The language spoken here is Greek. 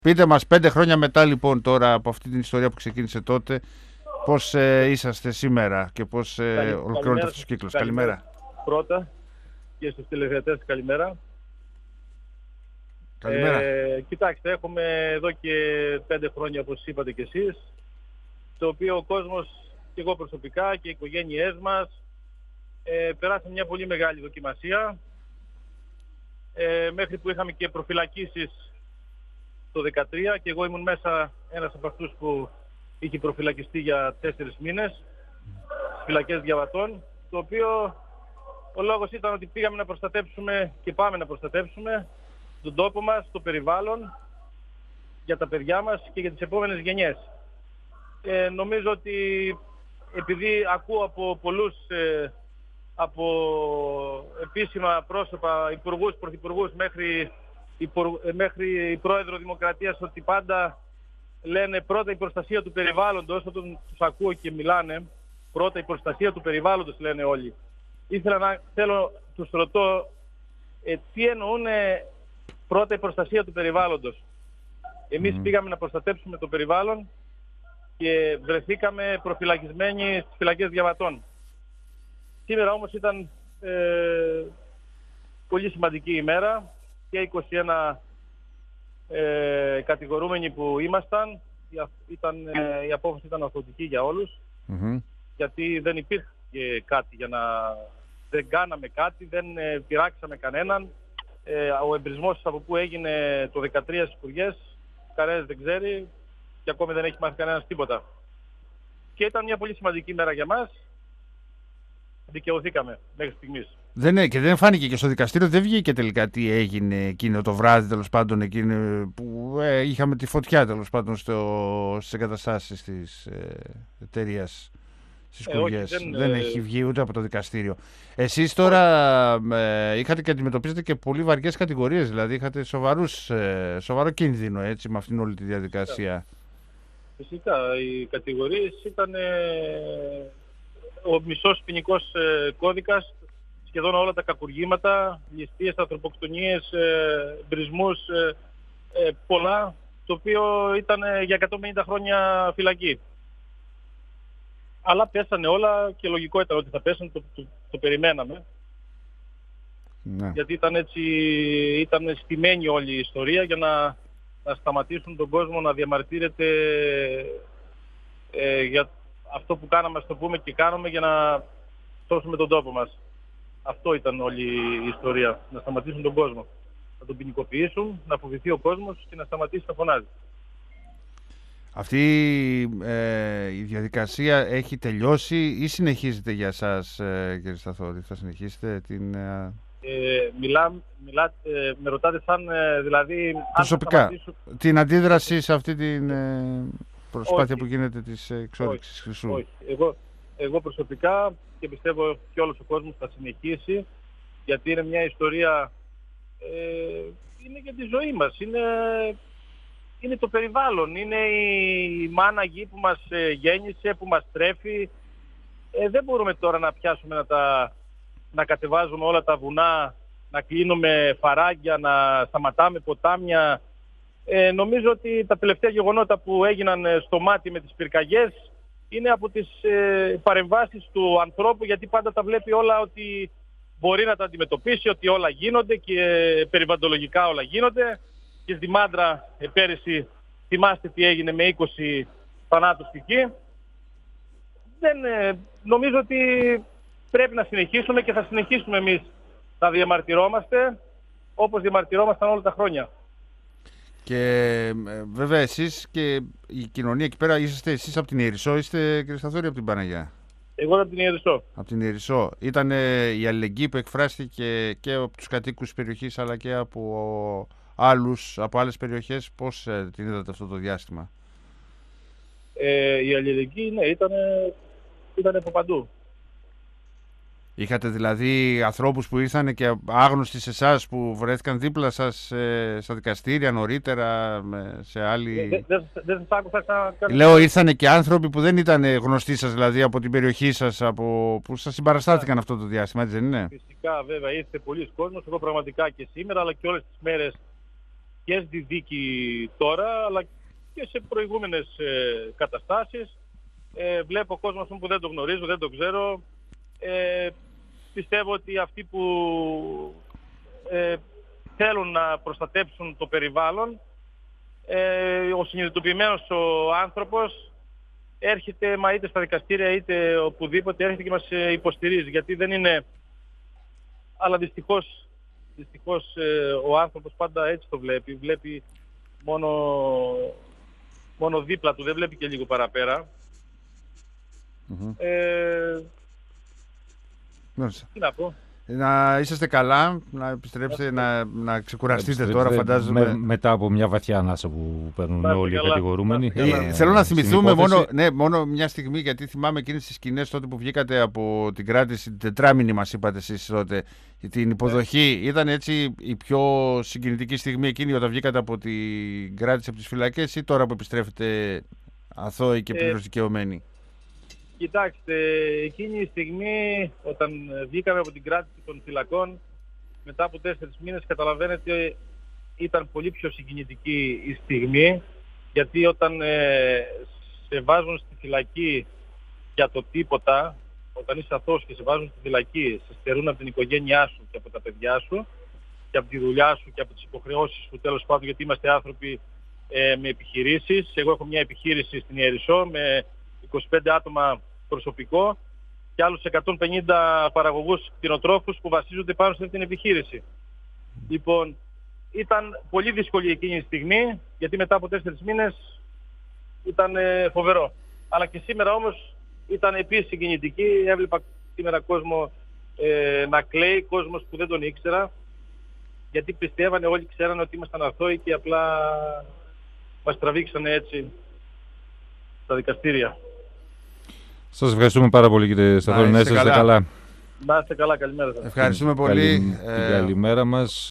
Πείτε μας 5 χρόνια μετά λοιπόν τώρα από αυτή την ιστορία που ξεκίνησε τότε, πώς είσαστε σήμερα και πώς ολοκληρώνεται αυτός ο κύκλος. Καλημέρα. Πρώτα και στους τηλεθεατές καλημέρα. Καλημέρα. Κοιτάξτε, έχουμε εδώ και 5 χρόνια, όπως είπατε και εσείς, το οποίο ο κόσμος και εγώ προσωπικά και οι οικογένειές μας περάσαμε μια πολύ μεγάλη δοκιμασία, μέχρι που είχαμε και προφυλακίσεις το 2013 και εγώ ήμουν μέσα ένας από αυτούς που είχε προφυλακιστεί για 4 μήνες στις φυλακές διαβατών, το οποίο ο λόγος ήταν ότι πήγαμε να προστατεύσουμε και πάμε να προστατεύσουμε τον τόπο μας, το περιβάλλον, για τα παιδιά μας και για τις επόμενες γενιές. Νομίζω ότι επειδή ακούω από πολλούς από επίσημα πρόσωπα, υπουργούς, πρωθυπουργούς μέχρι πρόεδρο Δημοκρατίας, ότι πάντα λένε πρώτα η προστασία του περιβάλλοντος, όταν τους ακούω και μιλάνε, πρώτα η προστασία του περιβάλλοντος λένε όλοι. Τους ρωτώ, τι εννοούν πρώτα η προστασία του περιβάλλοντος. Εμείς πήγαμε να προστατεύσουμε το περιβάλλον και βρεθήκαμε προφυλακισμένοι στις φυλακές διαβατών. Σήμερα όμως ήταν πολύ σημαντική ημέρα και 21 κατηγορούμενοι που ήμασταν. Η απόφαση ήταν αθωτική για όλους, γιατί δεν υπήρχε κάτι δεν κάναμε κάτι, δεν πειράξαμε κανέναν. Ο εμπρισμός από πού έγινε το 2013 στις Υπουργές, κανένας δεν ξέρει και ακόμη δεν έχει μάθει κανένας τίποτα. Και ήταν μια πολύ σημαντική μέρα για μας. Δικαιωθήκαμε μέχρι στιγμής. Και δεν φάνηκε και στο δικαστήριο, δεν βγήκε τελικά τι έγινε εκείνο το βράδυ, τέλος πάντων, εκείνο που είχαμε τη φωτιά, τέλος πάντων, στις εγκαταστάσεις της εταιρείας στις Κουργές. Δεν έχει βγει ούτε από το δικαστήριο. Εσείς τώρα είχατε και αντιμετωπίζετε και πολύ βαριές κατηγορίες, δηλαδή είχατε σοβαρό κίνδυνο, έτσι, με αυτήν όλη τη διαδικασία. Φυσικά, οι κατηγορίες ήταν ο μισός ποινικός κώδικας, σχεδόν όλα τα κακουργήματα, ληστείες, ανθρωποκτονίες, μπρισμούς, πολλά, το οποίο ήταν για 150 χρόνια φυλακή. Αλλά πέσανε όλα και λογικό ήταν ότι θα πέσανε, το περιμέναμε. Ναι. Γιατί ήταν στημένη όλη η ιστορία για να σταματήσουν τον κόσμο να διαμαρτύρεται για αυτό που κάναμε, ας το πούμε, και κάνουμε για να σώσουμε τον τόπο μας. Αυτό ήταν όλη η ιστορία, να σταματήσουν τον κόσμο. Να τον ποινικοποιήσουν, να φοβηθεί ο κόσμος και να σταματήσει να φωνάζει. Αυτή η διαδικασία έχει τελειώσει ή συνεχίζεται για εσάς, κύριε Σταθώρη? Θα συνεχίσετε την... με ρωτάτε σαν δηλαδή... Προσωπικά, την αντίδραση σε αυτή την προσπάθεια που γίνεται της εξόριξης χρυσού. Όχι. Εγώ προσωπικά, και πιστεύω και όλος ο κόσμος, θα συνεχίσει, γιατί είναι μια ιστορία, είναι για τη ζωή μας, είναι το περιβάλλον, είναι η μάνα γη που μας γέννησε, που μας τρέφει. Δεν μπορούμε τώρα να πιάσουμε να κατεβάζουμε όλα τα βουνά, να κλείνουμε φαράγγια, να σταματάμε ποτάμια. Νομίζω ότι τα τελευταία γεγονότα που έγιναν στο μάτι με τις πυρκαγιές είναι από τις παρεμβάσεις του ανθρώπου, γιατί πάντα τα βλέπει όλα ότι μπορεί να τα αντιμετωπίσει, ότι όλα γίνονται και περιβαλλοντολογικά όλα γίνονται. Και στη Μάντρα πέρυσι θυμάστε τι έγινε με 20 θανάτους εκεί. Νομίζω ότι πρέπει να συνεχίσουμε και θα συνεχίσουμε εμείς να διαμαρτυρόμαστε όπως διαμαρτυρόμασταν όλα τα χρόνια. Και βέβαια εσείς και η κοινωνία εκεί πέρα, είσαστε εσείς από την Ιερισσό, είστε, κύριε Σταθώρη, από την Παναγιά? Εγώ από την Ιερισσό. Από την Ιερισσό. Ήταν η αλληλεγγύη που εκφράστηκε και από τους κατοίκους της περιοχής αλλά και από άλλες περιοχές? Πώς την είδατε αυτό το διάστημα? Η αλληλεγγύη, ναι, ήταν από παντού. Είχατε δηλαδή ανθρώπους που ήρθαν και άγνωστοι σε εσάς, που βρέθηκαν δίπλα σας στα δικαστήρια νωρίτερα, σε άλλη... Δεν σας άκουσα. Λέω, ήρθανε και άνθρωποι που δεν ήταν γνωστοί σας, δηλαδή από την περιοχή σας, που σας συμπαραστάθηκαν αυτό το διάστημα, έτσι δεν είναι? Φυσικά, βέβαια, ήρθε πολλοί κόσμος. Εγώ πραγματικά και σήμερα, αλλά και όλες τις μέρες και στη δίκη τώρα, αλλά και σε προηγούμενες καταστάσεις. Βλέπω κόσμο που δεν το γνωρίζω, δεν το ξέρω. Πιστεύω ότι αυτοί που θέλουν να προστατέψουν το περιβάλλον, ο συνειδητοποιημένος ο άνθρωπος έρχεται, μα είτε στα δικαστήρια είτε οπουδήποτε, έρχεται και μας υποστηρίζει, γιατί δεν είναι... Αλλά δυστυχώς ο άνθρωπος πάντα έτσι το βλέπει. Βλέπει μόνο δίπλα του, δεν βλέπει και λίγο παραπέρα. Τι να πω. Να είσαστε καλά, να επιστρέψετε, να ξεκουραστείτε τώρα, φαντάζομαι. Μετά από μια βαθιά ανάσα που παίρνουν όλοι οι κατηγορούμενοι. Θέλω να θυμηθούμε μόνο μια στιγμή, γιατί θυμάμαι εκείνες τις σκηνές τότε που βγήκατε από την κράτηση, την τετράμινη μας είπατε εσείς τότε, την υποδοχή. Ήταν έτσι η πιο συγκινητική στιγμή εκείνη όταν βγήκατε από την κράτηση από τις φυλακές, ή τώρα που επιστρέφετε αθώοι και πλήρως δικαιωμένοι? Κοιτάξτε, εκείνη η στιγμή όταν βγήκαμε από την κράτηση των φυλακών, μετά από 4 μήνες, καταλαβαίνετε, ήταν πολύ πιο συγκινητική η στιγμή, γιατί όταν σε βάζουν στη φυλακή για το τίποτα, όταν είσαι αθώος και σε βάζουν στη φυλακή, σε στερούν από την οικογένειά σου και από τα παιδιά σου και από τη δουλειά σου και από τις υποχρεώσεις σου, τέλος πάντων, γιατί είμαστε άνθρωποι με επιχειρήσεις. Εγώ έχω μια επιχείρηση στην Ιερισσό με 25 άτομα προσωπικό και άλλους 150 παραγωγούς κτηνοτρόφους που βασίζονται πάνω σε αυτή την επιχείρηση. Λοιπόν, ήταν πολύ δύσκολη εκείνη η στιγμή, γιατί μετά από 4 μήνες ήταν φοβερό. Αλλά και σήμερα όμως ήταν επίσης συγκινητική. Έβλεπα σήμερα κόσμο να κλαίει, κόσμος που δεν τον ήξερα, γιατί πιστεύανε, όλοι ξέρανε ότι ήμασταν αθώοι και απλά μας τραβήξανε έτσι στα δικαστήρια. Σας ευχαριστούμε πάρα πολύ, κύριε Σταθούρη. Να είστε καλά. Να είστε καλά, καλημέρα σας. Ευχαριστούμε πολύ. Την καλημέρα μας.